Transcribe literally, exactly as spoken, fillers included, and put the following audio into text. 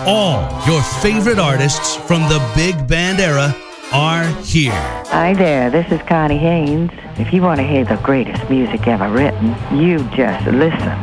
All your favorite artists from the big band era are here. Hi there, this is Connie Haynes. If you want to hear the greatest music ever written, you just listen.